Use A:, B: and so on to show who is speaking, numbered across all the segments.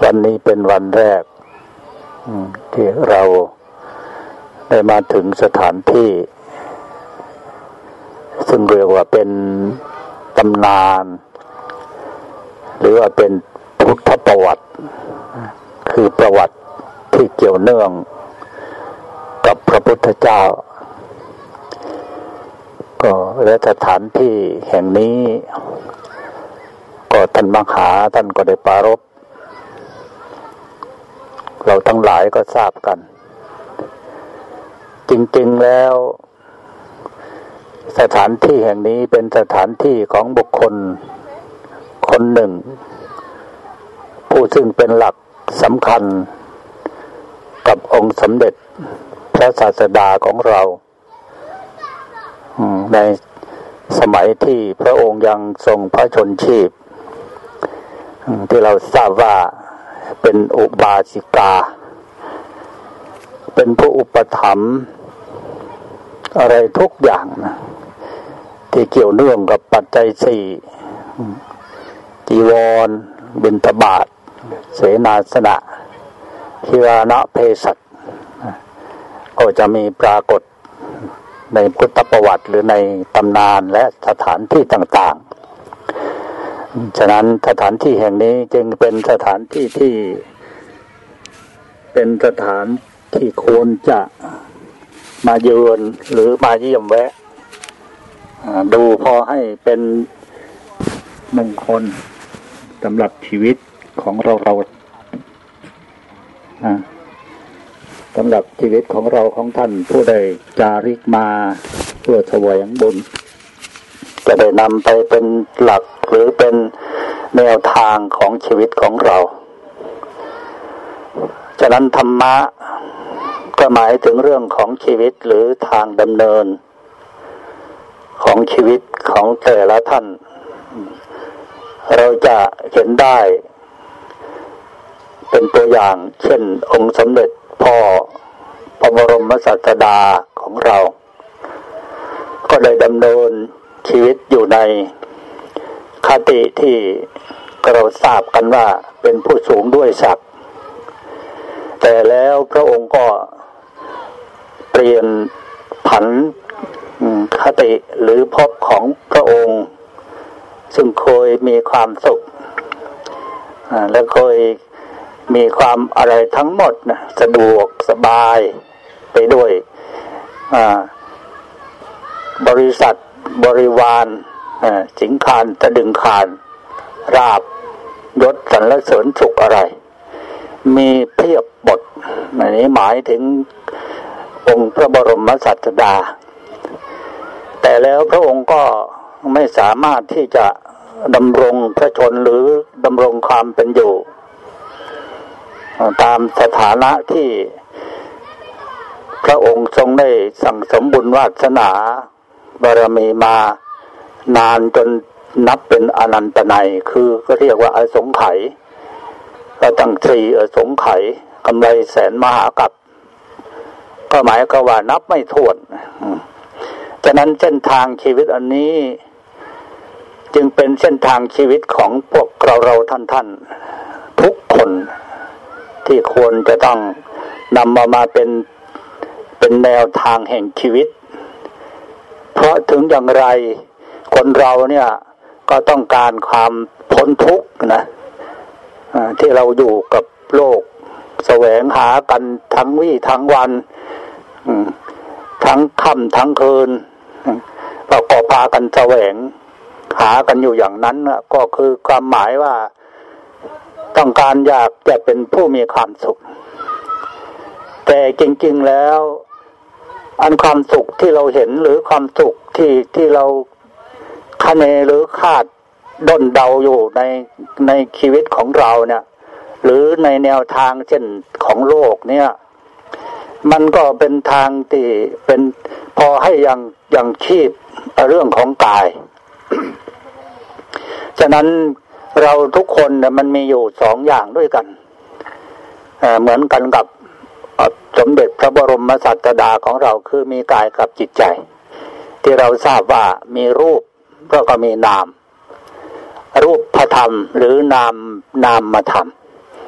A: วันนี้เป็นวันแรกที่เราได้มาถึงสถานที่ซึ่งเรียกว่าเป็นตำนานหรือว่าเป็นพุทธประวัติคือประวัติที่เกี่ยวเนื่องกับพระพุทธเจ้าก็และสถานที่แห่งนี้ก็ท่านมหาท่านก็ได้ปรารภเราทั้งหลายก็ทราบกันจริงๆแล้วสถานที่แห่งนี้เป็นสถานที่ของบุคคลคนหนึ่งผู้ซึ่งเป็นหลักสำคัญกับองค์สมเด็จพระศาสดาของเราในสมัยที่พระองค์ยังทรงพระชนชีพที่เราทราบว่าเป็นอุบาสิกาเป็นผู้อุปถัมภ์อะไรทุกอย่างนะที่เกี่ยวเนื่องกับปัจจัยสี่จีวรบิณฑบาตเสนาสนะคิรานะเภสัชก็จะมีปรากฏในพุทธประวัติหรือในตำนานและสถานที่ต่างๆฉะนั้นสถานที่แห่งนี้จึงเป็นสถานที่ที่เป็นสถานที่ควรจะมาเยือนหรือมาเยี่ยมแวะดูพอให้เป็นมงคลสำหรับชีวิตของเราสำหรับชีวิตของเราของท่านผู้ใดจาริกมาเพื่อแสวงบุญจะได้นำไปเป็นหลักหรือเป็นแนวทางของชีวิตของเราฉะนั้นธรรมะก็หมายถึงเรื่องของชีวิตหรือทางดำเนินของชีวิตของแต่ละท่านเราจะเห็นได้เป็นตัวอย่างเช่นองค์สมเด็จพ่อพระบรมศาสดาของเราก็ได้ดำเนินชีวิตอยู่ในคติที่เราทราบกันว่าเป็นผู้สูงด้วยศักดิ์แต่แล้วพระองค์ก็เปลี่ยนผันคติหรือภพของพระองค์ซึ่งเคยมีความสุขและเคยมีความอะไรทั้งหมดนะสะดวกสบายไปด้วยบริษัทบริวารสิงคานตะดึงคานราบยศสรรเสริญสุขอะไรมีเพียบบทอันนี้หมายถึงองค์พระบรมศาสดาแต่แล้วพระองค์ก็ไม่สามารถที่จะดำรงพระชนหรือดำรงความเป็นอยู่ตามสถานะที่พระองค์ทรงได้สั่งสมบุญวาสนาบารมีมานานจนนับเป็นอนันตนัยคือก็เรียกว่าอสงไขยก็ตั้ง4อสงไขยกำไรแสนมหากัปก็หมายก็ว่านับไม่ถ้วนฉะนั้นเส้นทางชีวิตอันนี้จึงเป็นเส้นทางชีวิตของพวกเราท่านทุกคนที่ควรจะต้องนำมาเป็นแนวทางแห่งชีวิตเพราะถึงอย่างไรคนเราเนี่ยก็ต้องการความพ้นทุกข์นะที่เราอยู่กับโลกแสวงหากันทั้งวี่ทั้งวันทั้งค่ำทั้งคืนเราก็พากันแสวงหากันอยู่อย่างนั้นก็คือความหมายว่าต้องการอยากจะเป็นผู้มีความสุขแต่จริงๆแล้วอันความสุขที่เราเห็นหรือความสุขที่เราคาดหรือคาดด้นเดาอยู่ในชีวิตของเราเนี่ยหรือในแนวทางเช่นของโลกเนี่ยมันก็เป็นทางที่เป็นพอให้ยังชีพเรื่องของกาย ฉะนั้นเราทุกคนเนี่ยมันมีอยู่2อย่างด้วยกันเหมือนกันกับสมเด็จพระบรมศาสดาของเราคือมีกายกับจิตใจที่เราทราบว่ามีรูปแล้วก็มีนามรูปธรรมหรือนามธรรม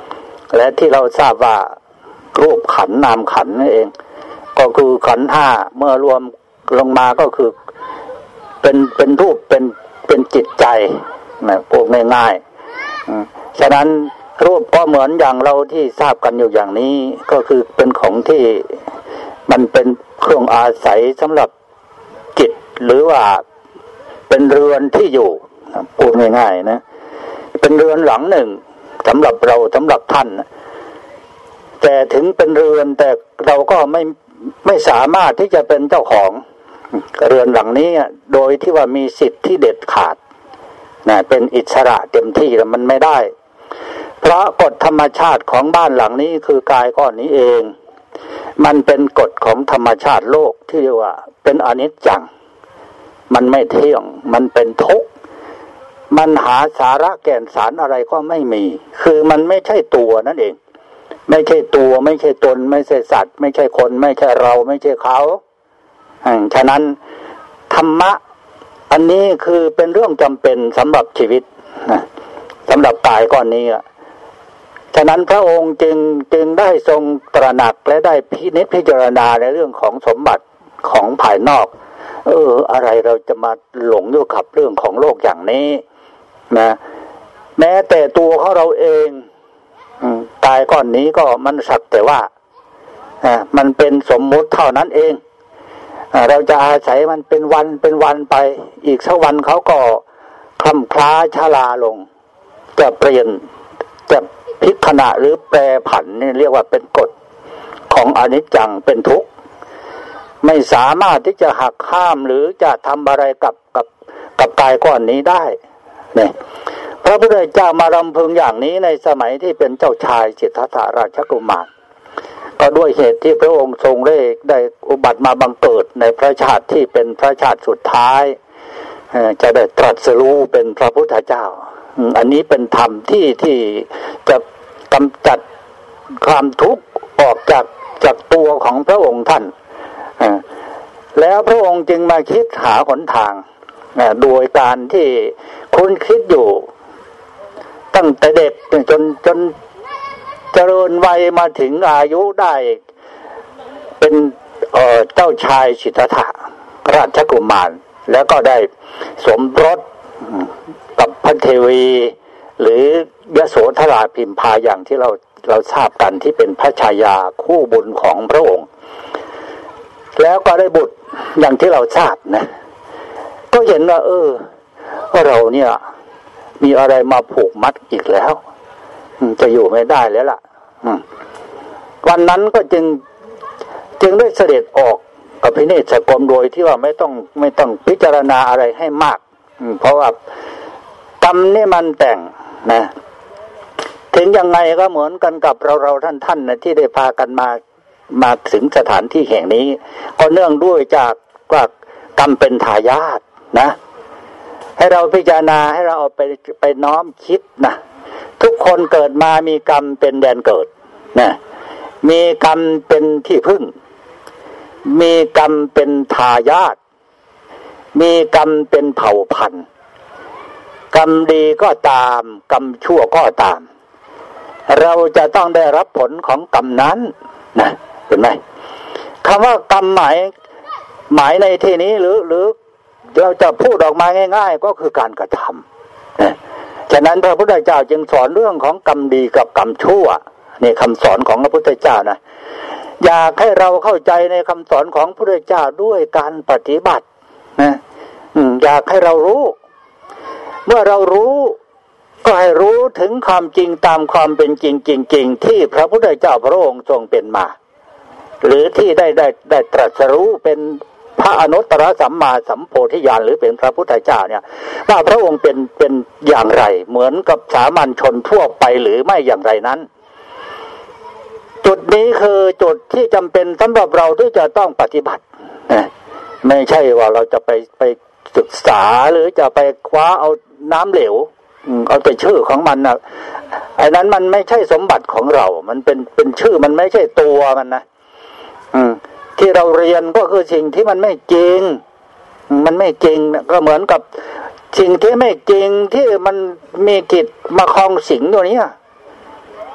A: และที่เราทราบว่ารูปขันธ์นามขันธ์นั่นเองก็คือขันธ์ห้าเมื่อรวมลงมาก็คือเป็นรูปเป็นจิตใจนะพูดง่ายๆฉะนั้นรูปก็เหมือนอย่างเราที่ทราบกันอยู่อย่างนี้ก็คือเป็นของที่มันเป็นเครื่องอาศัยสำหรับจิตหรือว่าเป็นเรือนที่อยู่พูดง่ายๆนะเป็นเรือนหลังหนึ่งสำหรับเราสำหรับท่านแต่ถึงเป็นเรือนแต่เราก็ไม่สามารถที่จะเป็นเจ้าของเรือนหลังนี้โดยที่ว่ามีสิทธิ์ที่เด็ดขาดนะเป็นอิสระเต็มที่แล้วมันไม่ได้เพราะกฎธรรมชาติของบ้านหลังนี้คือกายก้อนนี้เองมันเป็นกฎของธรรมชาติโลกที่เรียกว่าเป็นอนิจจังมันไม่เที่ยงมันเป็นทุกข์มันหาสาระแก่นสารอะไรก็ไม่มีคือมันไม่ใช่ตัวนั่นเองไม่ใช่ตัวไม่ใช่ตนไม่ใช่สัตว์ไม่ใช่คนไม่ใช่เราไม่ใช่เขาฉะนั้นธรรมะอันนี้คือเป็นเรื่องจำเป็นสำหรับชีวิตนะสำหรับกายก้อนนี้ฉะนั้นพระองค์จึงได้ทรงตระหนักและได้พิจารณาในเรื่องของสมบัติของภายนอกอะไรเราจะมาหลงอยู่กับเรื่องของโลกอย่างนี้นะแม้แต่ตัวของเราเองกายก้อนนี้ก็มันสักแต่ว่ามันเป็นสมมุติเท่านั้นเองเราจะอาศัยมันเป็นวันไปอีกสักวันเขาก็คล่ำคล้าชราลงจะเปลี่ยนจะพลิกขณะหรือแปรผันนี่เรียกว่าเป็นกฎของอนิจจังเป็นทุกข์ไม่สามารถที่จะหักห้ามหรือจะทำอะไรกับกายก้อนนี้ได้เนี่ยพระพุทธเจ้ามารำพึงอย่างนี้ในสมัยที่เป็นเจ้าชายสิทธัตถราชกุมารก็ด้วยเหตุที่พระองค์ทรงได้อุบัติมาบังเกิดในพระชาติที่เป็นพระชาติสุดท้ายจะได้ตรัสรู้เป็นพระพุทธเจ้าอันนี้เป็นธรรมที่จะกำจัดความทุกข์ออกจากตัวของพระองค์ท่านแล้วพระองค์จึงมาคิดหาหนทางโดยการที่คุณคิดอยู่ตั้งแต่เด็กจนเจริญวัยมาถึงอายุได้เป็นเจ้าชายสิทธัตถะราชกุมารแล้วก็ได้สมรสกับพระเทวีหรือยโสธราพิมพาอย่างที่เราทราบกันที่เป็นพระชายาคู่บุญของพระองค์แล้วก็ได้บุตรอย่างที่เราทราบนะก็เห็นว่าเราเนี่ยมีอะไรมาผูกมัดอีกแล้วจะอยู่ไม่ได้แล้วล่ะวันนั้นก็จึงได้เสด็จออกกับพิเนศกรมโดยที่ว่าไม่ต้องพิจารณาอะไรให้มากเพราะว่ากรรมนี่มันแต่งนะถึงยังไงก็เหมือนกันกับเราท่านนะที่ได้พากันมาถึงสถานที่แห่งนี้ก็เนื่องด้วยจากว่ากรรมเป็นทายาทนะให้เราพิจารณาให้เราเอาไปน้อมคิดนะทุกคนเกิดมามีกรรมเป็นแดนเกิดนะมีกรรมเป็นที่พึ่งมีกรรมเป็นทายาทมีกรรมเป็นเผ่าพันธุ์กรรมดีก็ตามกรรมชั่วก็ตามเราจะต้องได้รับผลของกรรมนั้นนะเห็นไหมคำว่ากรรมหมายในที่นี้หรือเราจะพูดออกมาง่ายๆก็คือการกระทำนะฉะนั้นพระพุทธเจ้าจึงสอนเรื่องของกรรมดีกับกรรมชั่วนี่คำสอนของพระพุทธเจ้านะอยากให้เราเข้าใจในคำสอนของพระพุทธเจ้าด้วยการปฏิบัตินะอยากให้เรารู้เมื่อเรารู้ก็ให้รู้ถึงความจริงตามความเป็นจริงจริงๆที่พระพุทธเจ้าพระองค์ทรงเป็นมาหรือที่ได้ตรัสรู้เป็นพระอนุตตรสัมมาสัมโพธิญาณหรือเป็นพระพุทธเจ้าเนี่ยว่าพระองค์เป็นอย่างไรเหมือนกับสามัญชนทั่วไปหรือไม่อย่างไรนั้นจุดนี้คือจุดที่จำเป็นสำหรับเราที่จะต้องปฏิบัติไม่ใช่ว่าเราจะไปศึกษาหรือจะไปคว้าเอาน้ำเหลวเอาแต่ชื่อของมันนะไอ้นั้นมันไม่ใช่สมบัติของเรามันเป็นชื่อมันไม่ใช่ตัวมันนะที่เราเรียนก็คือสิ่งที่มันไม่จริงมันไม่จริงก็เหมือนกับสิ่งที่ไม่จริงที่มันมีกิจมาครองสิงตัวนี้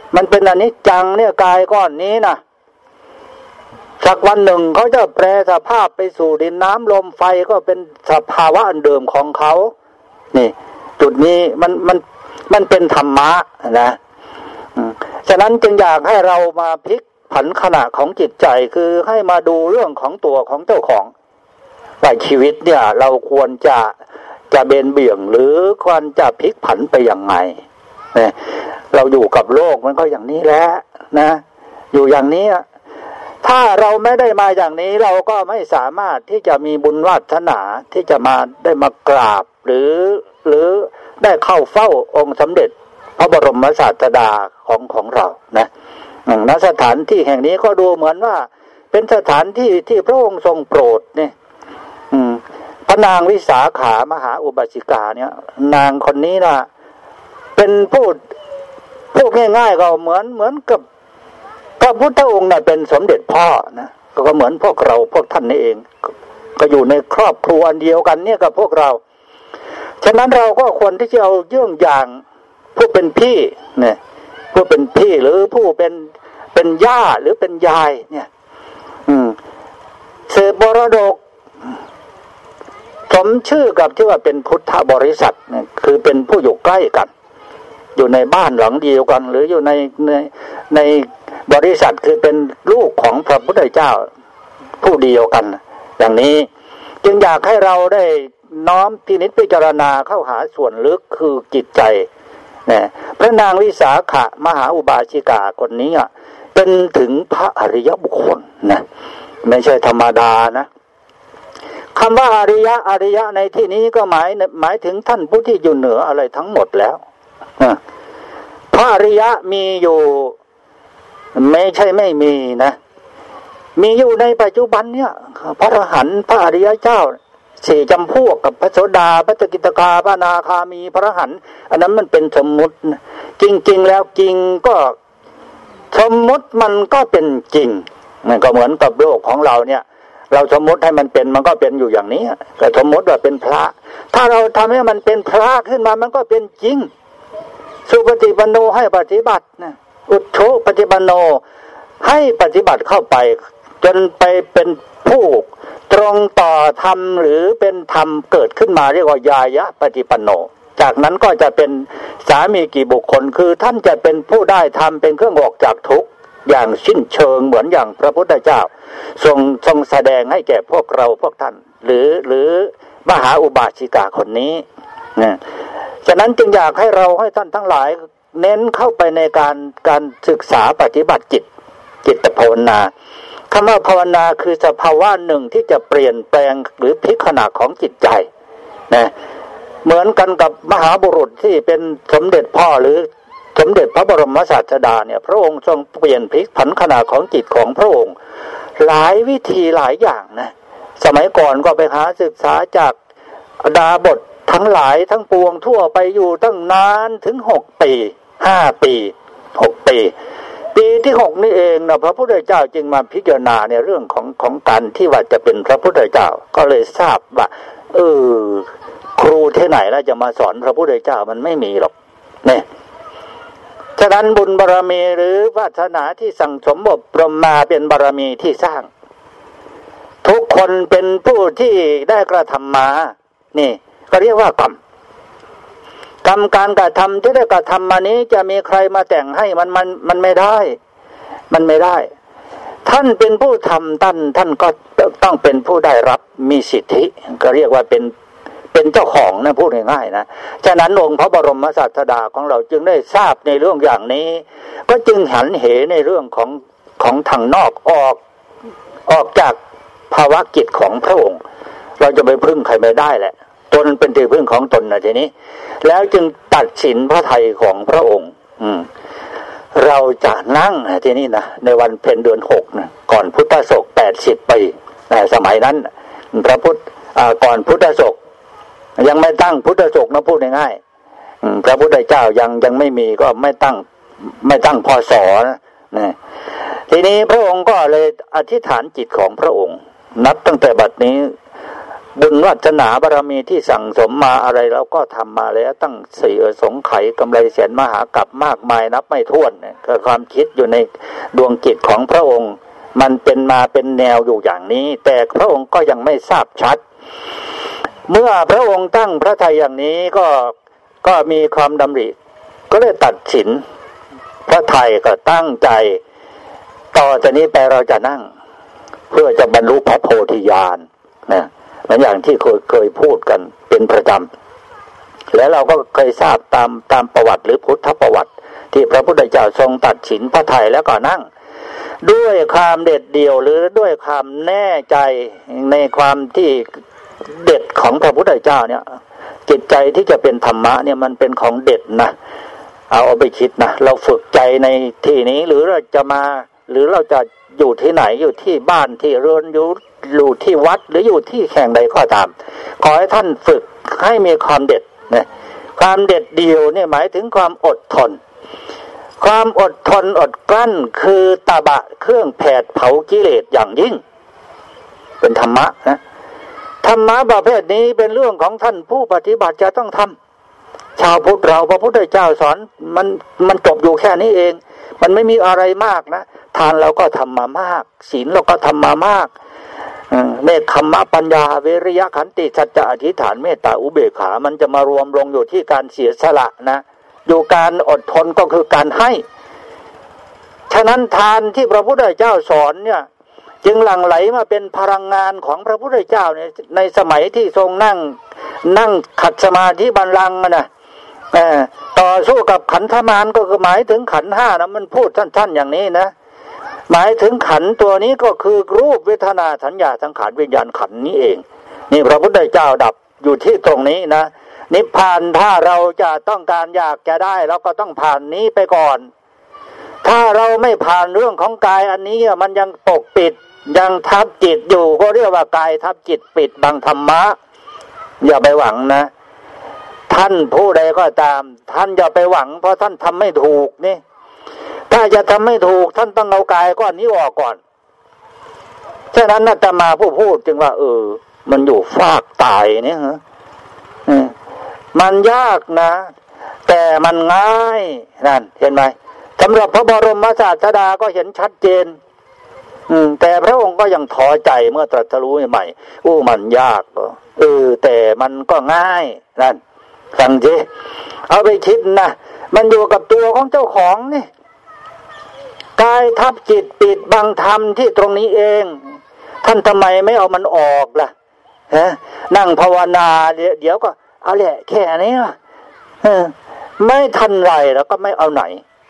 A: มันเป็นอนิจจังเนี่ยกายก้อนนี้นะสักวันหนึ่งเขาจะแปรสภาพไปสู่ดินน้ำลมไฟก็เป็นสภาวะอันเดิมของเขานี่จุดนี้มันเป็นธรรมะนะฉะนั้นจึงอยากให้เรามาพลิกผันขณะของจิตใจคือให้มาดูเรื่องของตัวของเจ้าของว่าชีวิตเนี่ยเราควรจะเบนเบี่ยงหรือควรจะพลิกผันไปอย่างไงเราอยู่กับโลกมันก็อย่างนี้แหละนะอยู่อย่างนี้ถ้าเราไม่ได้มาอย่างนี้เราก็ไม่สามารถที่จะมีบุญวาสนาที่จะมาได้มากราบหรือได้เข้าเฝ้าองค์สมเด็จพระบรมศาสดาของเรานะณสถานที่แห่งนี้ก็ดูเหมือนว่าเป็นสถานที่ที่พระองค์ทรงโปรดเนี่ยพระนางวิสาขามหาอุบาสิกาเนี่ยนางคนนี้นะเป็นพูดง่ายๆก็เหมือนกับพระพุทธองค์น่ะเป็นสมเด็จพ่อนะก็เหมือนพวกเราพวกท่านนี่เองก็อยู่ในครอบครัวอันเดียวกันเนี่ยกับพวกเราฉะนั้นเราก็ควรที่จะเอาเยี่ยงอย่างผู้เป็นพี่เนี่ยผู้เป็นพี่หรือผู้เป็นย่าหรือเป็นยายเนี่ยสืบมรดกสมชื่อกับที่ว่าเป็นพุทธบริษัทเนี่ยคือเป็นผู้อยู่ใกล้กันอยู่ในบ้านหลังเดียวกันหรืออยู่ในบริษัทคือเป็นลูกของพระพุทธเจ้าผู้เดียวกันอย่างนี้จึงอยากให้เราได้น้อมพินิจพิจารณาเข้าหาส่วนลึกคือจิตใจนะพระนางวิสาขมหาอุบาสิกาคนนี้เป็นถึงพระอริยบุคคลนะไม่ใช่ธรรมดานะคำว่าอริยะในที่นี้ก็หมายถึงท่านผู้ที่อยู่เหนืออะไรทั้งหมดแล้วพระอริยะมีอยู่ไม่ใช่ไม่มีนะมีอยู่ในปัจจุบันเนี่ยพระอรหันต์พระอริยเจ้าสี่จำพวกกับพระโสดาพระสกิทาคาพระอนาคามีพระอรหันต์อันนั้นมันเป็นสมมุติจริงๆแล้วจริงก็สมมุติมันก็เป็นจริงมันก็เหมือนกับโลกของเราเนี่ยเราสมมติให้มันเป็นมันก็เป็นอยู่อย่างนี้แต่สมมติว่าเป็นพระถ้าเราทำให้มันเป็นพระขึ้นมามันก็เป็นจริงสุปฏิปันโนให้ปฏิบัตินะอุทโธปฏิปันโนให้ปฏิบัติเข้าไปจนไปเป็นผู้ตรงต่อธรรมหรือเป็นธรรมเกิดขึ้นมาเรียกว่ายายะปฏิปันโนจากนั้นก็จะเป็นสามีกี่บุคคลคือท่านจะเป็นผู้ได้ธรรมเป็นเครื่องออกจากทุกข์อย่างสิ้นเชิงเหมือนอย่างพระพุทธเจ้าทรงแสดงให้แก่พวกเราพวกท่านหรือมหาอุบาสิกาคนนี้นะฉะนั้นจึงอยากให้เราให้ท่านทั้งหลายเน้นเข้าไปในการศึกษาปฏิบัติจิตภาวนาคำว่าภาวนาคือสภาวะหนึ่งที่จะเปลี่ยนแปลงหรือพลิกขณะของจิตใจนะเหมือนกันกับมหาบุรุษที่เป็นสมเด็จพ่อหรือสมเด็จพระบรมศาสดาเนี่ยพระองค์ทรงเปลี่ยนพลิกผันขณะของจิตของพระองค์หลายวิธีหลายอย่างนะสมัยก่อนก็ไปหาศึกษาจากดาบททั้งหลายทั้งปวงทั่วไปอยู่ตั้งนานถึง6 ปี5 ปี6 ปีปีที่6นี่เองนะพระพุทธเจ้าจึงมาพิจารณาในเรื่องของการที่ว่าจะเป็นพระพุทธเจ้าก็เลยทราบว่าครูที่ไหนแล้วจะมาสอนพระพุทธเจ้ามันไม่มีหรอกเนี่ยฉะนั้นบุญบารมีหรือวาสนาที่สั่งสมอบรมมาเป็นบารมีที่สร้างทุกคนเป็นผู้ที่ได้กระทำมานี่ก็เรียกว่ากรรมการกระทำที่ได้กระทำมานี้จะมีใครมาแต่งให้มันไม่ได้มันไม่ได้ท่านเป็นผู้ทำท่านก็ต้องเป็นผู้ได้รับมีสิทธิก็เรียกว่าเป็นเจ้าของนะพูดง่ายๆนะฉะนั้นองค์พระบรมศาสดาของเราจึงได้ทราบในเรื่องอย่างนี้ก็จึงหันเหในเรื่องของทางนอกออกจากภาวะกิจของพระองค์เราจะไปพึ่งใครไม่ได้แหละตนเป็นที่พึ่งของตนนะทีนี้แล้วจึงตัดสินพระทัยของพระองค์เราจะนั่งทีนี้นะในวันเพ็ญเดือน6นะก่อนพุทธศก80 ปีสมัยนั้นพระพุทธก่อนพุทธศกยังไม่ตั้งพุทธศกนะพูดง่ายๆพระพุทธเจ้ายังไม่มีก็ไม่ตั้งพศนะทีนี้พระองค์ก็เลยอธิษฐานจิตของพระองค์นับตั้งแต่บัดนี้บุญวาสนาบารมีที่สั่งสมมาอะไรเราก็ทำมาแล้วตั้งสี่อสงไขยกำไรแสนมหากาพย์มากมายนับไม่ถ้วนเนี่ยก็ความคิดอยู่ในดวงจิตของพระองค์มันเป็นมาเป็นแนวอยู่อย่างนี้แต่พระองค์ก็ยังไม่ทราบชัดเมื่อพระองค์ตั้งพระทัยอย่างนี้ก็มีความดำริก็เลยตัดสินพระทัยก็ตั้งใจต่อจากนี้ไปเราจะนั่งเพื่อจะบรรลุพระโพธิญาณนะเหมือนอย่างที่เคยพูดกันเป็นประจำและเราก็เคยทราบตามประวัติหรือพุทธประวัติที่พระพุทธเจ้าทรงตัดสินพระทัยแล้วก็นั่งด้วยความเด็ดเดี่ยวหรือด้วยความแน่ใจในความที่เด็ดของพระพุทธเจ้าเนี่ยจิตใจที่จะเป็นธรรมะเนี่ยมันเป็นของเด็ดนะเอาไปคิดนะเราฝึกใจในที่นี้หรือเราจะมาหรือเราจะอยู่ที่ไหนอยู่ที่บ้านที่เรือนอยู่ที่วัดหรืออยู่ที่แห่งใดก็ตามขอให้ท่านฝึกให้มีความเด็ดนะความเด็ดเดี่ยวเนี่ยหมายถึงความอดทนความอดทนอดกลั้นคือตบะเครื่องแผดเผากิเลสอย่างยิ่งเป็นธรรมะนะธรรมะประเภทนี้เป็นเรื่องของท่านผู้ปฏิบัติจะต้องทำชาวพุทธเราพระพุทธเจ้าสอนมันจบอยู่แค่นี้เองมันไม่มีอะไรมากนะทานเราก็ทำมามากศีลเราก็ทำมามากเนคขมะปัญญาวิริยะขันติสัจจะอธิษฐานเมตตาอุเบกขามันจะมารวมลงอยู่ที่การเสียสละนะอยู่การอดทนก็คือการให้ฉะนั้นทานที่พระพุทธเจ้าสอนเนี่ยจึงหลั่งไหลมาเป็นพลังงานของพระพุทธเจ้าในสมัยที่ทรงนั่งขัดสมาธิบัลลังก์นะต่อสู้กับขันธมารก็คือหมายถึงขันธ์ห้านะมันพูดท่านๆอย่างนี้นะหมายถึงขันธ์ตัวนี้ก็คือรูปเวทนาสัญญาสังขารวิญญาณขันธ์นี้เองนี่พระพุทธเจ้าดับอยู่ที่ตรงนี้นะนิพพานถ้าเราจะต้องการอยากจะได้เราก็ต้องผ่านนี้ไปก่อนถ้าเราไม่ผ่านเรื่องของกายอันนี้มันยังปกปิดยังทับจิตอยู่ก็เรียกว่ากายทับจิตปิดบังธรรมะอย่าไปหวังนะท่านผู้ใดก็ตามท่านอย่าไปหวังเพราะท่านทำไม่ถูกนี่ถ้าจะทำไม่ถูกท่านต้องเอากายก้อนนี้ออกก่อนฉะนั้นอาตมาผู้พูดจึงว่ามันอยู่ฟากตายเนี่ยฮะมันยากนะแต่มันง่ายนั่นเห็นไหมสำหรับพระบรมศาสดาก็เห็นชัดเจนแต่พระองค์ก็ยังท้อใจเมื่อตรัสรู้ใหม่มันยากแต่มันก็ง่ายนั่นฟังสิเอาไปคิดนะมันอยู่กับตัวของเจ้าของนี่กายทับจิตปิดบังธรรมที่ตรงนี้เองท่านทำไมไม่เอามันออกล่ะฮะนั่งภาวนาเดี๋ยวก็เอาแหละแค่นี้ไม่ทันไรแล้วก็ไม่เอาไหน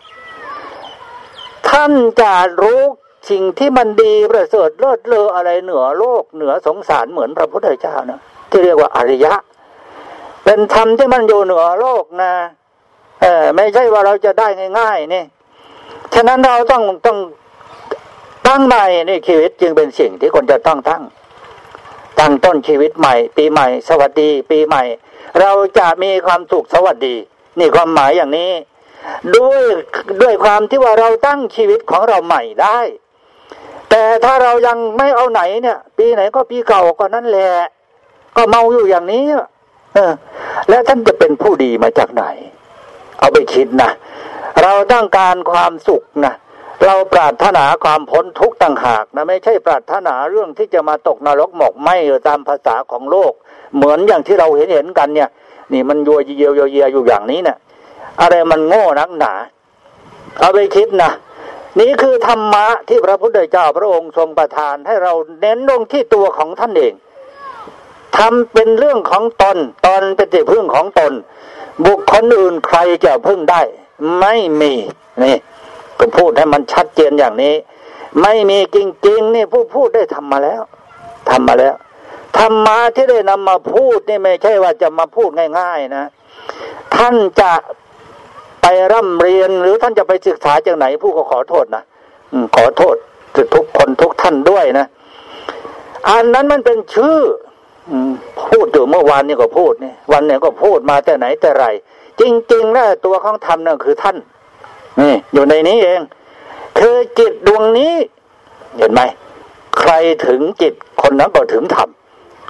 A: ท่านจะรู้สิ่งที่มันดีประเสริฐเลิศเลออะไรเหนือโลกเหนือสงสารเหมือนพระพุทธเจ้านะที่เรียกว่าอริยะเป็นธรรมที่มันอยู่เหนือโลกนะไม่ใช่ว่าเราจะได้ง่ายๆนี่ฉะนั้นเราต้องตั้งใหม่ในชีวิตจึงเป็นสิ่งที่คนจะต้องตั้งต้นชีวิตใหม่ปีใหม่สวัสดีปีใหม่เราจะมีความสุขสวัสดีนี่ความหมายอย่างนี้ด้วยความที่ว่าเราตั้งชีวิตของเราใหม่ได้แต่ถ้าเรายังไม่เอาไหนเนี่ยปีไหนก็ปีเก่าก็นั่นแหละก็เมาอยู่อย่างนี้แล้วท่านจะเป็นผู้ดีมาจากไหนเอาไปคิดนะเราต้องการความสุขนะเราปรารถนาความพ้นทุกข์ต่างหากนะไม่ใช่ปรารถนาเรื่องที่จะมาตกนรกหมกไหม้ตามภาษาของโลกเหมือนอย่างที่เราเห็นกันเนี่ยนี่มันยัวเยียวอยู่อย่างนี้เนี่ยอะไรมันโง่นักหนาเอาไปคิดนะนี่คือธรรมะที่พระพุทธเจ้าพระองค์ทรงประทานให้เราเน้นลงที่ตัวของท่านเองทำเป็นเรื่องของตนเป็นที่พึ่งของตนบุคคลอื่นใครจะพึ่งได้ไม่มีนี่ก็พูดให้มันชัดเจนอย่างนี้ไม่มีจริงๆนี่ผู้พูดได้ทำมาแล้วธรรมะที่ได้นำมาพูดนี่ไม่ใช่ว่าจะมาพูดง่ายๆนะท่านจะไปร่ำเรียนหรือท่านจะไปศึกษาจากไหนผู้ก็ขอโทษนะขอโทษทุกคนทุกท่านด้วยนะอันนั้นมันเป็นชื่อพูดอยู่เมื่อวานนี่ก็พูดนี่วันนี้ก็พูดมาแต่ไหนแต่ไรจริงๆแล้วตัวของธรรมนั่นคือท่านนี่อยู่ในนี้เองคือจิตดวงนี้เห็นไหมใครถึงจิตคนนั้นก็ถึงธรรม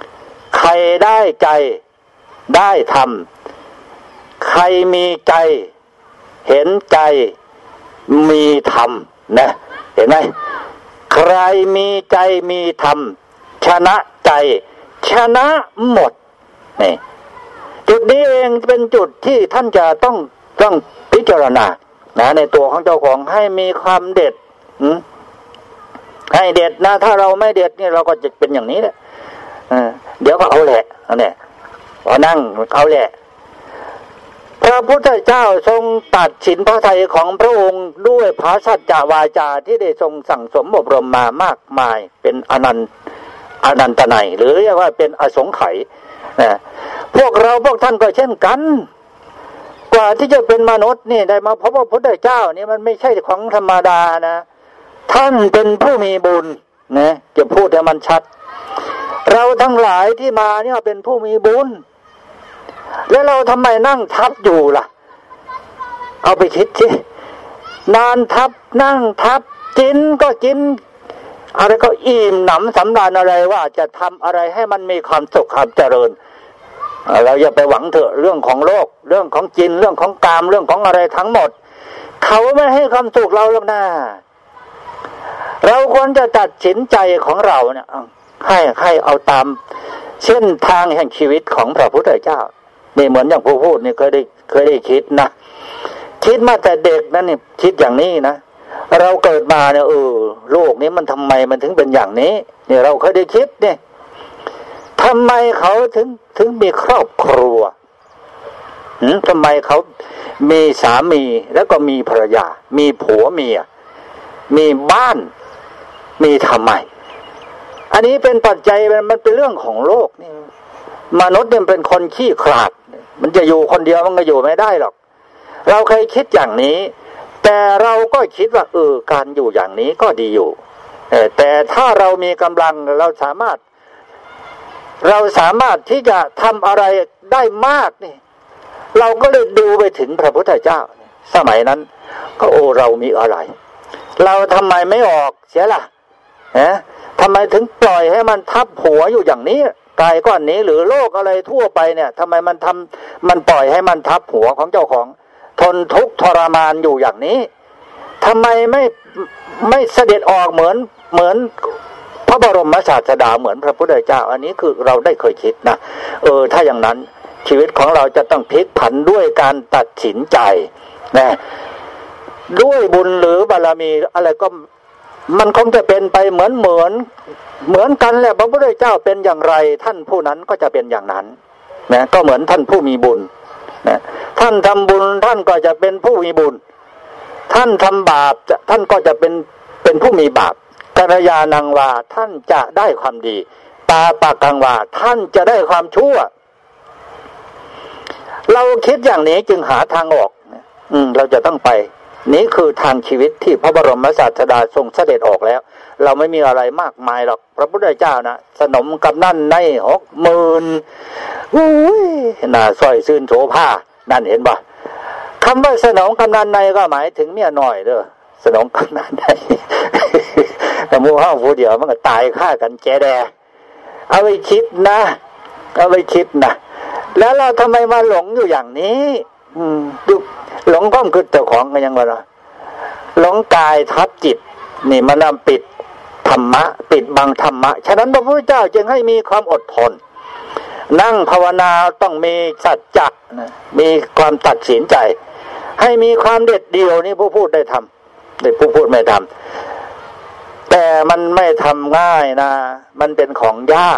A: ใครได้ใจได้ธรรมใครมีใจเห็นใจมีธรรมนะเห็นไหมใครมีใจมีธรรมชนะใจชนะหมดนี่จุดนี้เองเป็นจุดที่ท่านจะต้องพิจารณานะในตัวของเจ้าของให้มีความเด็ดให้เด็ดนะถ้าเราไม่เด็ดนี่เราก็จะเป็นอย่างนี้แหละเดี๋ยวก็เอาแหละเนี่ยพอนั่งเอาแหละพระพุทธเจ้าทรงตัดสินพระทัยของพระองค์ด้วยภาสัจจวาจาที่ได้ทรงสั่งสมอบรมมามากมายเป็นอนันตนัยหรือเรียกว่าเป็นอสงไขยนะพวกท่านก็เช่นกันกว่าที่จะเป็นมนุษย์นี่ได้มาพบพระพุทธเจ้านี่มันไม่ใช่ของธรรมดานะท่านเป็นผู้มีบุญนะจะพูดให้มันชัดเราทั้งหลายที่มาเนี่ยเป็นผู้มีบุญแล้วเราทำไมนั่งทับอยู่ล่ะเอาไปคิดสินานทับนั่งทับกินก็กินอะไรก็อิ่มหนำสำราญอะไรว่าจะทำอะไรให้มันมีความสุขความเจริญเราอย่าไปหวังเถอะเรื่องของโลกเรื่องของกินเรื่องของกามเรื่องของอะไรทั้งหมดเขาไม่ให้ความสุขเราหรอกนะเราควรจะตัดสินใจของเราเนี่ยให้เอาตามเส้นทางแห่งชีวิตของพระพุทธเจ้านี่เหมือนอย่างผู้พูดนี่เคยได้คิดนะคิดมาแต่เด็กนั่นนี่คิดอย่างนี้นะเราเกิดมาเนี่ยโลกนี้มันทำไมมันถึงเป็นอย่างนี้เนี่ยเราเคยได้คิดเนี่ยทำไมเขาถึงมีครอบครัวทำไมเขามีสามีแล้วก็มีภรรยามีผัวเมียมีบ้านมีทำไมอันนี้เป็นปัจจัยมันเป็นเรื่องของโลกนี่มนุษย์เนี่ยเป็นคนขี้ขลาดมันจะอยู่คนเดียวมันก็อยู่ไม่ได้หรอกเราเคยคิดอย่างนี้แต่เราก็คิดว่าการอยู่อย่างนี้ก็ดีอยู่แต่ถ้าเรามีกำลังเราสามารถที่จะทำอะไรได้มากนี่เราก็เลยดูไปถึงพระพุทธเจ้าสมัยนั้นก็เรามีอะไรเราทำไมไม่ออกเสียล่ะทำไมถึงปล่อยให้มันทับหัวอยู่อย่างนี้กายก้อนนี้หรือโรคอะไรทั่วไปเนี่ยทำไมมันปล่อยให้มันทับหัวของเจ้าของทนทุกข์ทรมานอยู่อย่างนี้ทำไมไม่เสด็จออกเหมือนพระบรมศาสดาเหมือนพระพุทธเจ้าอันนี้คือเราได้เคยคิดนะถ้าอย่างนั้นชีวิตของเราจะต้องพลิกผันด้วยการตัดสินใจนะด้วยบุญหรือบารมีอะไรก็มันคงจะเป็นไปเหมือนกันแหละพระพุทธเจ้าเป็นอย่างไรท่านผู้นั้นก็จะเป็นอย่างนั้นนะก็เหมือนท่านผู้มีบุญนะท่านทำบุญท่านก็จะเป็นผู้มีบุญท่านทำบาปท่านก็จะเป็นผู้มีบาปกัลยาณังวาท่านจะได้ความดีปาปะกังวาท่านจะได้ความชั่วเราคิดอย่างนี้จึงหาทางออกเราจะต้องไปนี่คือทางชีวิตที่พระบรมศาสดาทรงเสด็จออกแล้วเราไม่มีอะไรมากมายหรอกพระพุทธเจ้านะสนมกับนั่นใน60,000อุ้ยน่าสร้อยซื่นโสภานั่นเห็นป่ะคำว่าสนมกำนันในก็หมายถึงเมียน้อยเด้อสนมกำนันในแต่หมู่เฮาผู้เดียวมันก็ตายฆ่ากันแก่แดเอาไปคิดนะแล้วเราทำไมมาหลงอยู่อย่างนี้หลงก็คือเจ้าของกันยังไงล่ะหลงกายทับจิตนี่มันนำปิดธรรมะปิดบังธรรมะฉะนั้นพระพุทธเจ้าจึงให้มีความอดทนนั่งภาวนาต้องมีสัจจะมีความตัดสินใจให้มีความเด็ดเดี่ยวนี่ผู้พูดได้ทำแต่ผู้พูดไม่ทำแต่มันไม่ทำง่ายนะมันเป็นของยาก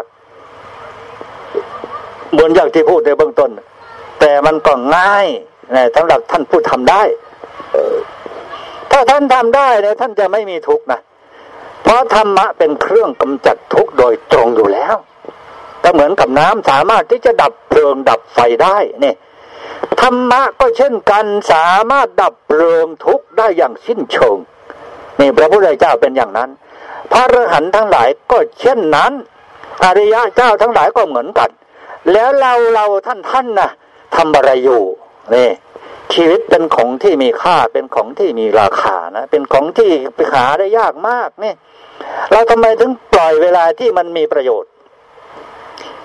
A: เหมือนอย่างที่พูดในเบื้องต้นแต่มันก็ง่ายสำหรับท่านผู้ทำได้ถ้าท่านทำได้เนี่ยท่านจะไม่มีทุกข์นะเพราะธรรมะเป็นเครื่องกำจัดทุกข์โดยตรงอยู่แล้วก็เหมือนกับน้ำสามารถที่จะดับเพลิงดับไฟได้เนี่ยธรรมะก็เช่นกันสามารถดับเพลิงทุกข์ได้อย่างสิ้นเชิงนี่พระพุทธเจ้าเป็นอย่างนั้นพระอรหันต์ทั้งหลายก็เช่นนั้นอริยะเจ้าทั้งหลายก็เหมือนกันแล้วเราท่านนะทำอะไรอยู่นี่ชีวิตเป็นของที่มีค่าเป็นของที่มีราคานะเป็นของที่ไปหาได้ยากมากนี่เราทำไมถึงปล่อยเวลาที่มันมีประโยชน์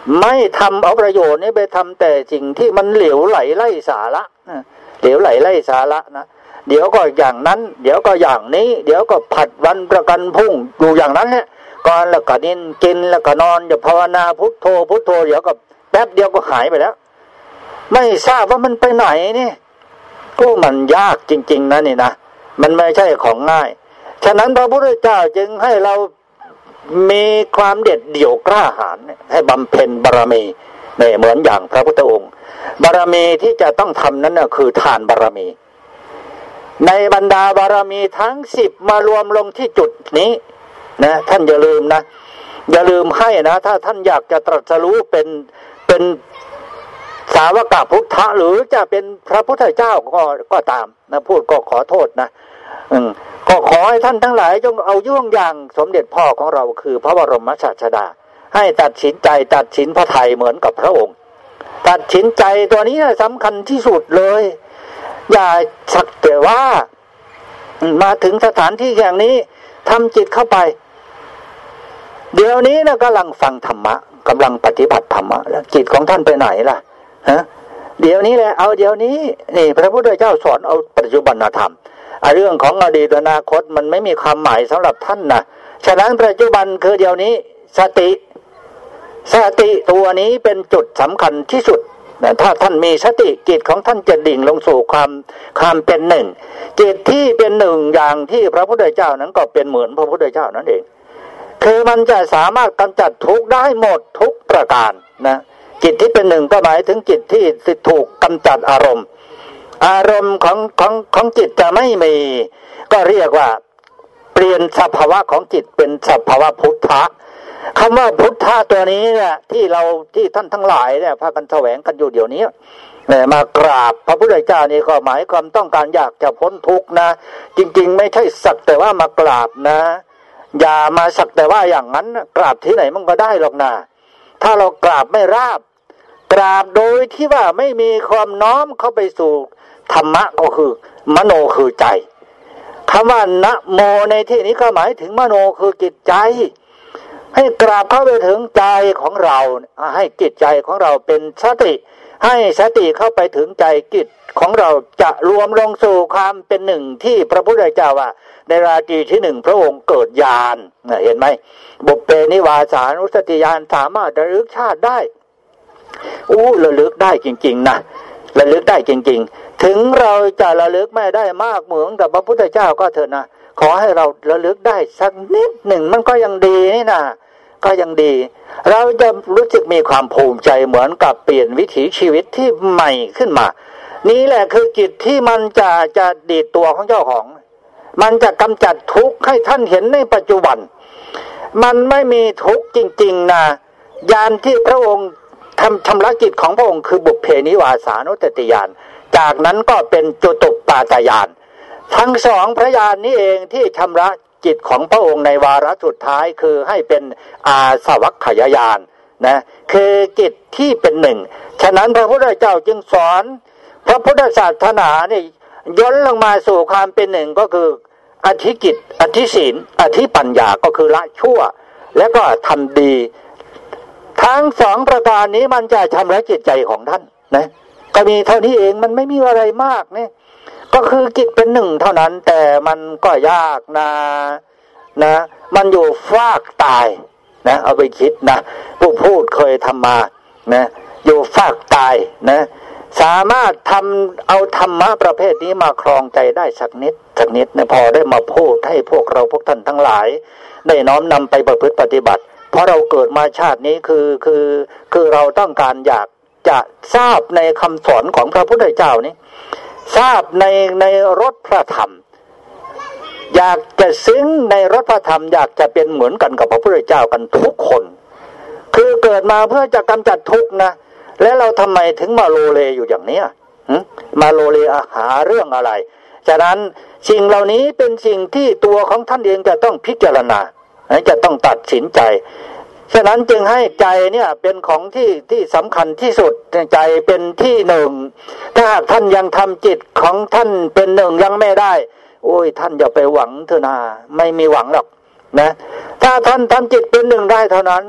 A: ไม่ทำเอาประโยชน์นี่ไปทำแต่สิ่งที่มันเหลวไหลไร้สาระเหลวไหลไร้สาระนะเดี๋ยวก็อย่างนั้นเดี๋ยวก็อย่างนี้เดี๋ยวก็ผัดวันประกันพรุ่งอยู่อย่างนั้นแหละก่อนแล้วก็กินแล้วก็นอนอย่าภาวนาพุทโธพุทโธเดี๋ยวก็แป๊บเดียวก็หายไปแล้วไม่ทราบว่ามันไปไหนนี่ก็มันยากจริงๆนะนี่นะมันไม่ใช่ของง่ายฉะนั้นพระพุทธเจ้าจึงให้เรามีความเด็ดเดี่ยวกล้าหาญให้บำเพ็ญบารมีเนี่ยเหมือนอย่างพระพุทธองค์บารมีที่จะต้องทำนั้นน่ะคือทานบารมีในบรรดาบารมีทั้ง10มารวมลงที่จุดนี้นะท่านอย่าลืมนะอย่าลืมให้นะถ้าท่านอยากจะตรัสรู้เป็นสาวกพุทธะหรือจะเป็นพระพุทธเจ้าก็ตามนะพูดก็ขอโทษนะก็ขอให้ท่านทั้งหลายจงเอาย่วงอย่างสมเด็จพ่อของเราคือพระบรมศาสดาให้ตัดสินใจตัดสินพระทัยเหมือนกับพระองค์ตัดสินใจตัวนี้สำคัญที่สุดเลยอย่าสักแต่ว่ามาถึงสถานที่อย่างนี้ทำจิตเข้าไปเดี๋ยวนี้นะกำลังฟังธรรมะกำลังปฏิบัติธรรมะแล้วจิตของท่านไปไหนล่ะฮะเดี๋ยวนี้แหละเอาเดี๋ยวนี้นี่พระพุทธเจ้าสอนเอาปัจจุบันธรรมเรื่องของอดีตอนาคตมันไม่มีความหมายสำหรับท่านนะฉะนั้นปัจจุบันคือเดี๋ยวนี้สติตัวนี้เป็นจุดสำคัญที่สุดถ้าท่านมีสติจิตของท่านจะดิ่งลงสู่ความเป็นหนึ่งจิตที่เป็นหนึ่งอย่างที่พระพุทธเจ้านั้นก็เป็นเหมือนพระพุทธเจ้านั่นเองคือมันจะสามารถกำจัดทุกข์ได้หมดทุกประการนะจิตที่เป็นหนึ่งก็หมายถึงจิตที่ถูกกำจัดอารมณ์ของจิตจะไม่มีก็เรียกว่าเปลี่ยนสภาวะของจิตเป็นสภาวะพุทธะคำว่าพุทธะตัวนี้เนี่ยที่ท่านทั้งหลายเนี่ยพากันแสวงกันอยู่เดี๋ยวนี้มากราบพระพุทธเจ้านี่ก็หมายความต้องการอยากจะพ้นทุกข์นะจริงๆไม่ใช่สักแต่ว่ามากราบนะอย่ามาสักแต่ว่าอย่างนั้นกราบที่ไหนมันก็ได้หรอกนะถ้าเรากราบไม่ราบกราบโดยที่ว่าไม่มีความน้อมเข้าไปสู่ธรรมะก็คือมโนคือใจคำว่านะโมในที่นี้ก็หมายถึงมโนคือจิตใจให้กราบเข้าไปถึงใจของเราให้จิตใจของเราเป็นสติให้สติเข้าไปถึงใจจิตของเราจะรวมลงสู่ความเป็นหนึ่งที่พระพุทธเจ้าว่าในราตรีที่หนึ่งพระองค์เกิดญาณเห็นไหมบุพเพนิวาสานุสติญาณสามารถระลึกชาติได้ระลึกได้จริงๆนะระลึกได้จริงๆถึงเราจะระลึกไม่ได้มากเหมือนกับพระพุทธเจ้าก็เถอะนะขอให้เราระลึกได้สักนิดหนึ่งมันก็ยังดีนี่นะก็ยังดีเราจะรู้สึกมีความภูมิใจเหมือนกับเปลี่ยนวิถีชีวิตที่ใหม่ขึ้นมานี่แหละคือจิตที่มันจะดีดตัวของเจ้าของมันจะกำจัดทุกข์ให้ท่านเห็นในปัจจุบันมันไม่มีทุกข์จริงๆนะญาณที่พระองค์ชำระจิตของพระองค์คือบุพเพนิวาสานุสติญาณจากนั้นก็เป็นจุตุปาตญาณทั้งสองพระญาณนี้เองที่ชำระจิตของพระองค์ในวาระสุดท้ายคือให้เป็นอาสวัคคยญาณนะคือจิตที่เป็นหนึ่งฉะนั้นพระพุทธเจ้าจึงสอนพระพุทธศาสนาเนี่ยย้อนลงมาสู่ความเป็นหนึ่งก็คืออธิกิจอธิศีลอธิปัญญาก็คือละชั่วและก็ทำดีทั้งสองประการนี้มันจะชำระจิตใจของท่านนะก็มีเท่านี้เองมันไม่มีอะไรมากเนี่ยก็คือจิตเป็นหนึ่งเท่านั้นแต่มันก็ยากนะมันอยู่ฟากตายนะเอาไปคิดนะผู้พูดเคยทำมานะอยู่ฟากตายนะสามารถทำเอาธรรมะประเภทนี้มาครองใจได้สักนิดนะพอได้มาพูดให้พวกท่านทั้งหลายได้น้อมนำไปประพฤติปฏิบัติเพราะเราเกิดมาชาตินี้คือเราต้องการอยากจะทราบในคำสอนของพระพุทธเจ้านี้ทราบในรสพระธรรมอยากจะซึ้งในรสพระธรรมอยากจะเป็นเหมือนกันกับพระพุทธเจ้ากันทุกคนคือเกิดมาเพื่อจะกำจัดทุกข์นะแล้วเราทำไมถึงมาโลเลอยู่อย่างนี้มาโลเลหาเรื่องอะไรฉะนั้นสิ่งเหล่านี้เป็นสิ่งที่ตัวของท่านเองจะต้องพิจารณาจะต้องตัดสินใจฉะนั้นจึงให้ใจเนี่ยเป็นของที่สำคัญที่สุดใจเป็นที่หนึ่งถ้าหากท่านยังทำจิตของท่านเป็นหนึ่งยังไม่ได้โอ้ยท่านอย่าไปหวังเถอะนะไม่มีหวังหรอกนะถ้าท่านทำจิตเป็นหนึ่งได้เท่านั้น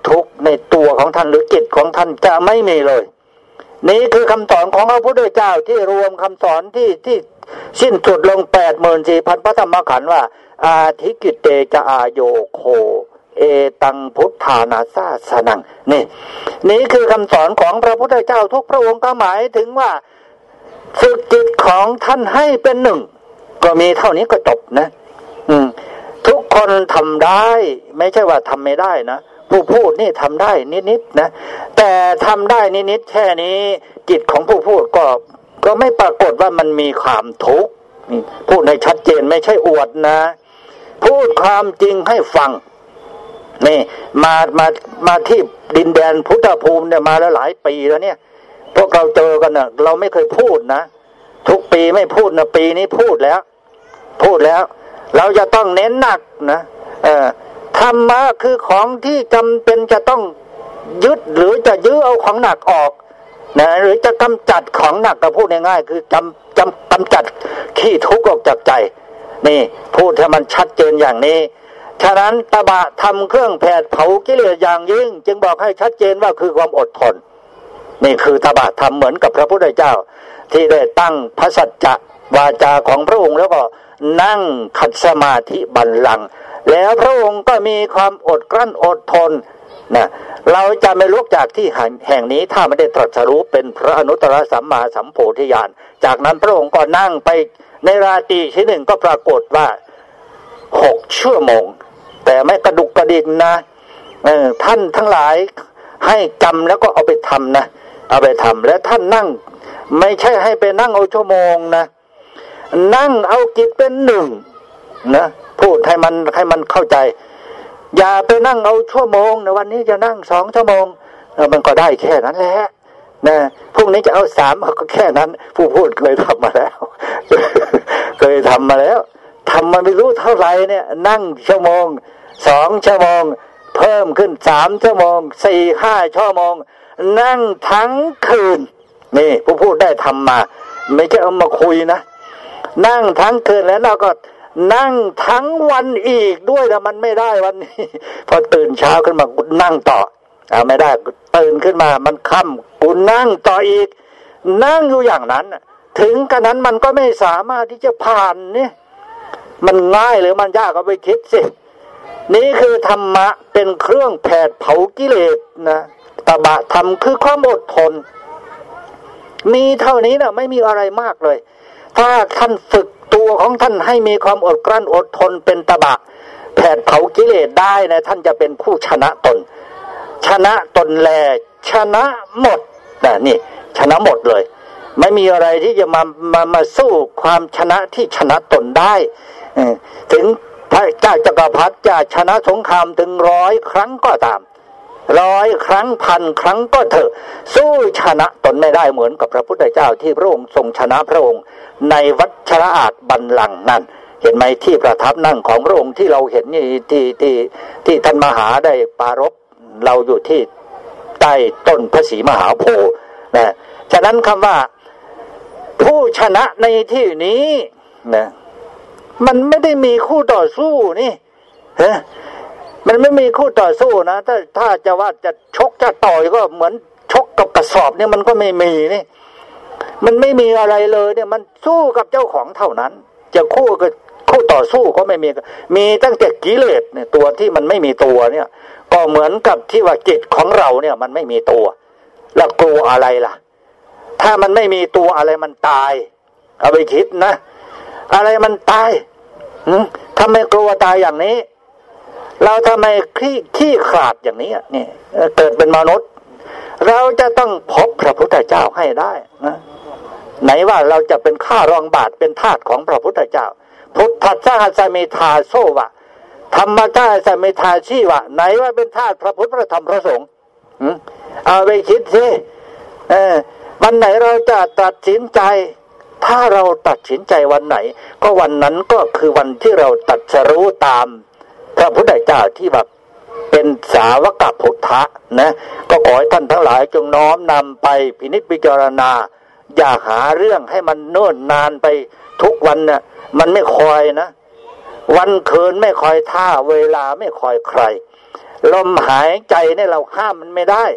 A: ทุกข์ในตัวของท่านหรือจิตของท่านจะไม่มีเลยนี่คือคำสอนของพระพุทธเจ้าที่รวมคำสอนที่สิ้นสุดลง 84,000 พระธรรมขันธ์ว่าอาทิกิเตจะอาโยโคเอตังพุทธานาสาสนังนี่คือคำสอนของพระพุทธเจ้าทุกพระองค์ก็หมายถึงว่าฝึกจิตของท่านให้เป็นหนึ่งก็มีเท่านี้ก็จบนะทุกคนทำได้ไม่ใช่ว่าทำไม่ได้นะผู้พูดนี่ทำได้นิดๆนะแต่ทำได้นิดๆแค่นี้จิตของผู้พูดก็ไม่ปรากฏว่ามันมีความทุกข์พูดให้ชัดเจนไม่ใช่อวดนะพูดความจริงให้ฟังนี่มาที่ดินแดนพุทธภูมิเนี่ยมาแล้วหลายปีแล้วเนี่ยพวกเราเจอกันนะเราไม่เคยพูดนะทุกปีไม่พูดนะปีนี้พูดแล้วเราจะต้องเน้นหนักนะธรรมะคือของที่จำเป็นจะต้องยึดหรือจะยื้อเอาของหนักออกนะหรือจะกำจัดของหนักก็พูดง่ายๆคือกำจัดขี้ทุกข์ออกจากใจนี่พูดให้มันชัดเจนอย่างนี้ฉะนั้นตบะทำเครื่องแผดเผากิเลสอย่างยิ่งจึงบอกให้ชัดเจนว่าคือความอดทนนี่คือตบะทำเหมือนกับพระพุทธเจ้าที่ได้ตั้งพระสัจจะวาจาของพระองค์แล้วก็นั่งขัดสมาธิบัลลังก์แล้วพระองค์ก็มีความอดกลั้นอดทนนะเราจะไม่ลุกจากที่แห่งนี้ถ้าไม่ได้ตรัสรู้เป็นพระอนุตตรสัมมาสัมโพธิญาณจากนั้นพระองค์ก็นั่งไปในราตรีที่หนึ่งก็ปรากฏว่า6 ชั่วโมงแต่ไม่กระดุกกระดิกนะท่านทั้งหลายให้จำแล้วก็เอาไปทำนะเอาไปทำและท่านนั่งไม่ใช่ให้ไปนั่งเอาชั่วโมงนะนั่งเอาจิตเป็นหนึ่งนะพูดให้มันเข้าใจอย่าไปนั่งเอาชั่วโมงนะวันนี้จะนั่ง2 ชั่วโมงมันก็ได้แค่นั้นแหละนะพรุ่งนี้จะเอา3ก็แค่นั้นผู้พูดเคยทำมาแล้ว เคยทำมาแล้วทำมาไม่รู้เท่าไหร่เนี่ยนั่งชั่วโมง2 ชั่วโมงเพิ่มขึ้น3 ชั่วโมง4-5 ชั่วโมงนั่งทั้งคืนนี่ผู้พูดได้ทำมาไม่ใช่เอามาคุยนะนั่งทั้งคืนแล้วเราก็นั่งทั้งวันอีกด้วยแต่มันไม่ได้วันนี้พอตื่นเช้าขึ้นมากูนั่งต่อไม่ได้ตื่นขึ้นมามันค่ำกูนั่งต่ออีกนั่งอยู่อย่างนั้นถึงกระนั้นมันก็ไม่สามารถที่จะผ่านนี่มันง่ายหรือมันยากก็ไปคิดสินี่คือธรรมะเป็นเครื่องแผดเผากิเลสนะตบะธรรมคือความอดทนมีเท่านี้นะไม่มีอะไรมากเลยถ้าท่านฝึกตัวของท่านให้มีความอดกลั้นอดทนเป็นตบะแผดเผากิเลสได้นะท่านจะเป็นผู้ชนะตนชนะตนแลชนะหมดนี่ชนะหมดเลยไม่มีอะไรที่จะมาสู้ความชนะที่ชนะตนได้ถึงพระเจ้าจักรพรรดิจะชนะสงครามถึง100 ครั้งก็ตาม100 ครั้ง1,000 ครั้งก็เถอะสู้ชนะตนไม่ได้เหมือนกับพระพุทธเจ้าที่พระองค์ทรงชนะพระองค์ในวัชรอาสน์บัลลังก์นั่นเห็นไหมที่ประทับนั่งของพระองค์ที่เราเห็นนี่ที่ท่านมหาได้ปรารภเราอยู่ที่ใต้ต้นพระศรีมหาโพธิ์นะฉะนั้นคำว่าผู้ชนะในที่นี้นะมันไม่ได้มีคู่ต่อสู้นี่มันไม่มีคู่ต่อสู้นะถ้าจะว่าจะชกจะต่อยก็เหมือนชกกับกระสอบเนี่ยมันก็ไม่มีนี่มันไม่มีอะไรเลยเนี่ยมันสู้กับเจ้าของเท่านั้นจะคู่ต่อสู้ก็ไม่มีตั้งแต่กิเลสเนี่ยตัวที่มันไม่มีตัวเนี่ยก็เหมือนกับที่ว่าจิตของเราเนี่ยมันไม่มีตัวแล้วกลัวอะไรล่ะถ้ามันไม่มีตัวอะไรมันตายเอาไปคิดนะอะไรมันตายทำไมกลัวตายอย่างนี้เราทำไมขี้ขาดอย่างนี้นี่เกิดเป็นมนุษย์เราจะต้องพบพระพุทธเจ้าให้ได้นะไหนว่าเราจะเป็นข้ารองบาทเป็นทาสของพระพุทธเจ้าพุทธัสสะสมิทาโซวะธรรมะจ้าสมิทาชีวะไหนว่าเป็นทาสพระพุทธพระธรรมพระสงฆ์เอาไปคิดสิวันไหนเราจะตัดสินใจถ้าเราตัดสินใจวันไหนก็วันนั้นก็คือวันที่เราตรัสรู้ตามพระพุทธเจ้าที่แบบเป็นสาวกพุทธะนะก็ขอให้ท่านทั้งหลายจงน้อมนำไปพินิจพิจารณาอย่าหาเรื่องให้มันเนิ่นนานไปทุกวันน่ะมันไม่คอยนะวันคืนไม่คอยท่าเวลาไม่คอยใครลมหายใจเนี่ยเราห้ามมันไม่ได้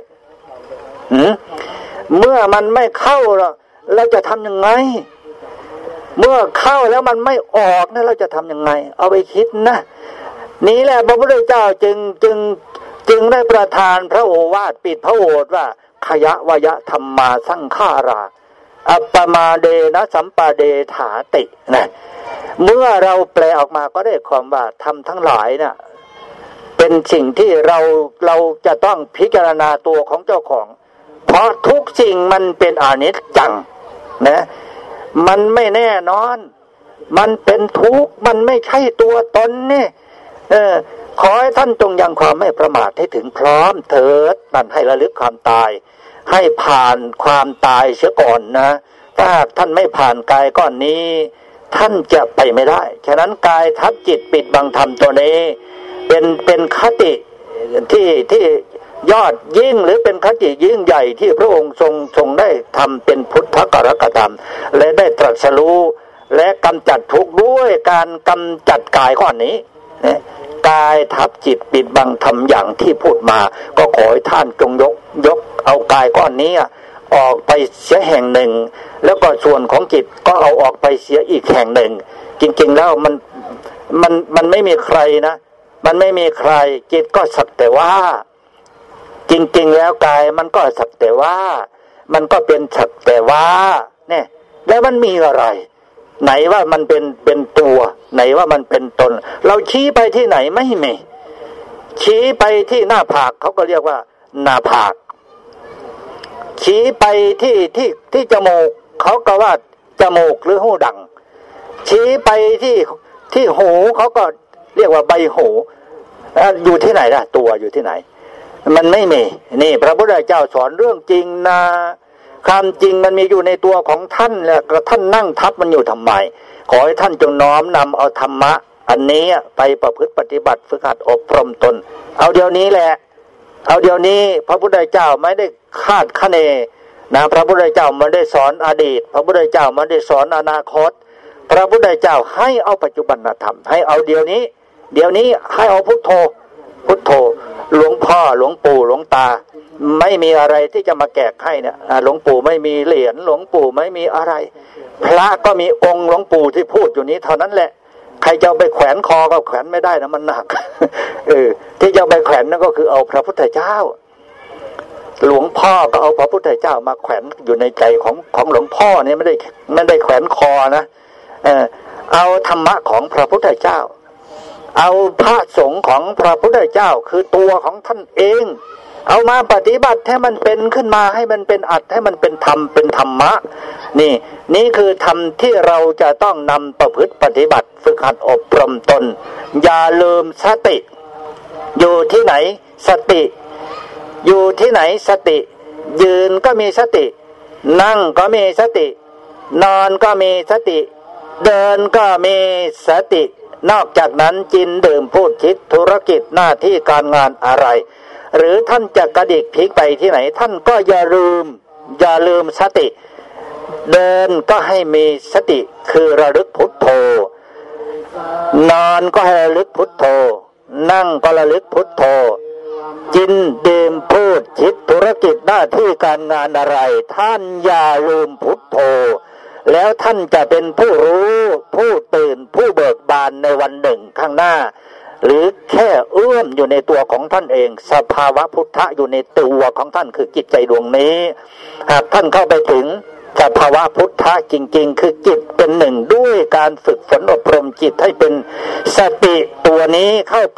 A: เมื่อมันไม่เข้าเราจะทำยังไงเมื่อเข้าแล้วมันไม่ออกเนี่ยเราจะทำยังไงเอาไปคิดนะนี่แหละพระพุทธเจ้าจึงได้ประทานพระโอวาทปิดพระโอษฐ์ว่าขยะวยะธรรมาสังขาราอัปปมาเดนะสัมปาเดถาตินะเมื่อเราแปลออกมาก็ได้ความว่าธรรมทั้งหลายน่ะเป็นสิ่งที่เราจะต้องพิจารณาตัวของเจ้าของเพราะทุกสิ่งมันเป็นอนิจจังนะมันไม่แน่นอนมันเป็นทุกข์มันไม่ใช่ตัวตนนี่ขอให้ท่านจงยังความไม่ประมาทให้ถึงพร้อมเถิดนั่นให้ระลึกความตายให้ผ่านความตายเสียก่อนนะถ้าท่านไม่ผ่านกายก้อนนี้ท่านจะไปไม่ได้ฉะนั้นกายทับจิตปิดบังธรรมตัวนี้เป็นคติที่ยอดยิ่งหรือเป็นคติยิ่งใหญ่ที่พระองค์ทรงได้ทำเป็นพุทธกรกธรรมและได้ตรัสรู้และกำจัดทุกข์ด้วยการกำจัดกายก้อนนี้นะกายทับจิตปิดบังธรรมอย่างที่พูดมาก็ขอให้ท่านจงยกเอากายก้อนนี้ออกไปเสียแห่งหนึ่งแล้วก็ส่วนของจิตก็เอาออกไปเสียอีกแห่งหนึ่งจริงๆแล้วมันไม่มีใครนะมันไม่มีใครจิตก็สักแต่ว่าจริงๆแล้วกายมันก็สักแต่ว่ามันก็เป็นสักแต่ว่าเนี่ยแล้วมันมีอะไรไหนว่ามันเป็นตัวไหนว่ามันเป็นตนเราชี้ไปที่ไหนไม่มีชี้ไปที่หน้าผากเขาก็เรียกว่าหน้าผากชี้ไปที่จมูกเขาก็ว่าจมูกหรือหูดังชี้ไปที่หูเขาก็เรียกว่าใบหูอยู่ที่ไหนล่ะตัวอยู่ที่ไหนมันไม่มีนี่พระพุทธเจ้าสอนเรื่องจริงนะความจริงมันมีอยู่ในตัวของท่านแหละท่านนั่งทับมันอยู่ทำไมขอให้ท่านจงน้อมนำเอาธรรมะอันนี้ไปประพฤติปฏิบัติฝึกหัดอบรมตนเอาเดี๋ยวนี้แหละเอาเดี๋ยวนี้พระพุทธเจ้าไม่ได้คาดคะเนนะพระพุทธเจ้าไม่ได้สอนอดีตพระพุทธเจ้าไม่ได้สอนอนาคตพระพุทธเจ้าให้เอาปัจจุบันธรรมให้เอาเดี๋ยวนี้ให้เอาพุทโธพุทโธหลวงพ่อหลวงปู่หลวงตาไม่มีอะไรที่จะมาแก้ไขเนี่ยหลวงปู่ไม่มีเหรียญหลวงปู่ไม่มีอะไรพระก็มีองค์หลวงปู่ที่พูดอยู่นี้เท่านั้นแหละใครจะไปแขวนคอก็แขวนไม่ได้นะมันหนักที่จะไปแขวนนั่นก็คือเอาพระพุทธเจ้าหลวงพ่อก็เอาพระพุทธเจ้ามาแขวนอยู่ในใจของหลวงพ่อเนี่ยไม่ได้แขวนคอนะเอาธรรมะของพระพุทธเจ้าเอาพระสงฆ์ของพระพุทธเจ้าคือตัวของท่านเองเอามาปฏิบัติให้มันเป็นขึ้นมาให้มันเป็นอัตให้มันเป็นธรรมเป็นธรรมะนี่คือธรรมที่เราจะต้องนำประพฤติปฏิบัติฝึกหัดอบรมตนอย่าลืมสติอยู่ที่ไหนสติอยู่ที่ไหนสติยืนก็มีสตินั่งก็มีสตินอนก็มีสติเดินก็มีสตินอกจากนั้นกินดื่มพูดคิดธุรกิจหน้าที่การงานอะไรหรือท่านจะกระดิกพลิกไปที่ไหนท่านก็อย่าลืมสติเดินก็ให้มีสติคือระลึกพุทโธนอนก็ให้ระลึกพุทโธนั่งก็ระลึกพุทโธกินดื่มพูดคิดธุรกิจหน้าที่การงานอะไรท่านอย่าลืมพุทโธแล้วท่านจะเป็นผู้รู้ผู้ตื่นผู้เบิกบานในวันหนึ่งข้างหน้าหรือแค่เอื้อมอยู่ในตัวของท่านเองสภาวะพุทธะอยู่ในตัวของท่านคือจิตใจดวงนี้หากท่านเข้าไปถึงสภาวะพุทธะจริงๆคือจิตเป็นหนึ่งด้วยการฝึกฝนอบรมจิตให้เป็นสติตัวนี้เข้าไป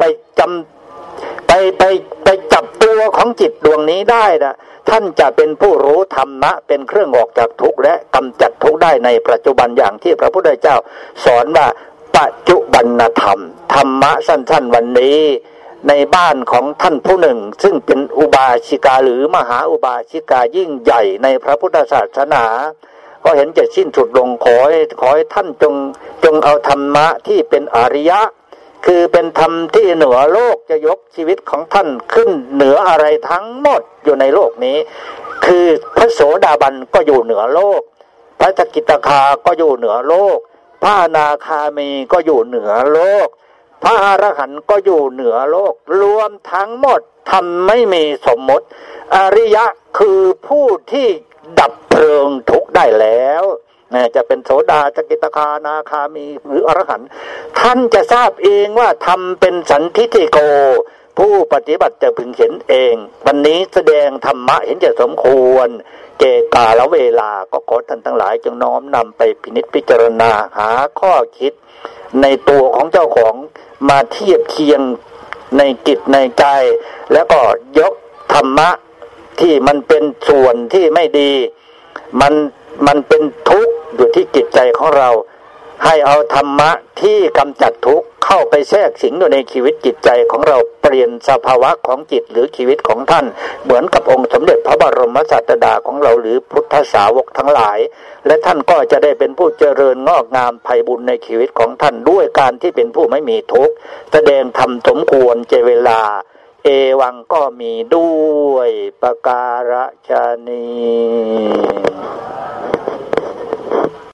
A: จับตัวของจิตดวงนี้ได้นะท่านจะเป็นผู้รู้ธรรมะเป็นเครื่องออกจากทุกข์และกำจัดทุกข์ได้ในปัจจุบันอย่างที่พระพุทธเจ้าสอนว่าปัจจุบันธรรมธรรมะสั้นๆวันนี้ในบ้านของท่านผู้หนึ่งซึ่งเป็นอุบาสิกาหรือมหาอุบาสิกายิ่งใหญ่ในพระพุทธศาสนาก็เห็นจะสิ้นสุดลงขอให้ท่านจงเอาธรรมะที่เป็นอริยะคือเป็นธรรมที่เหนือโลกจะยกชีวิตของท่านขึ้นเหนืออะไรทั้งหมดอยู่ในโลกนี้คือพระโสดาบันก็อยู่เหนือโลกพระสกิทาคาก็อยู่เหนือโลกพระอนาคามีก็อยู่เหนือโลกพระอรหันต์ก็อยู่เหนือโลกรวมทั้งหมดทำไม่มีสมมติอริยะคือผู้ที่ดับเพลิงทุกข์ได้แล้วจะเป็นโสดาสกิทาคานาคามีหรืออรหันต์ท่านจะทราบเองว่าทำเป็นสันทิฏฐิโกผู้ปฏิบัติจะพึงเห็นเองวันนี้แสดงธรรมะเห็นจะสมควรเกกาลเวลาก็ขอท่านทั้งหลายจงน้อมนำไปพินิจพิจารณาหาข้อคิดในตัวของเจ้าของมาเทียบเคียงในจิตในใจแล้วก็ยกธรรมะที่มันเป็นส่วนที่ไม่ดีมันเป็นทุกข์อยู่ที่จิตใจของเราให้เอาธรรมะที่กำจัดทุกข์เข้าไปแทรกสิงอยู่ในชีวิตจิตใจของเราเปลี่ยนสภาวะของจิตหรือชีวิตของท่านเหมือนกับองค์สมเด็จพระบรมศาสดาของเราหรือพุทธสาวกทั้งหลายและท่านก็จะได้เป็นผู้เจริญงอกงามไพบูลย์ในชีวิตของท่านด้วยการที่เป็นผู้ไม่มีทุกข์แสดงธรรมสมควรเจเวลาเอวังก็มีด้วยประการฉะนี้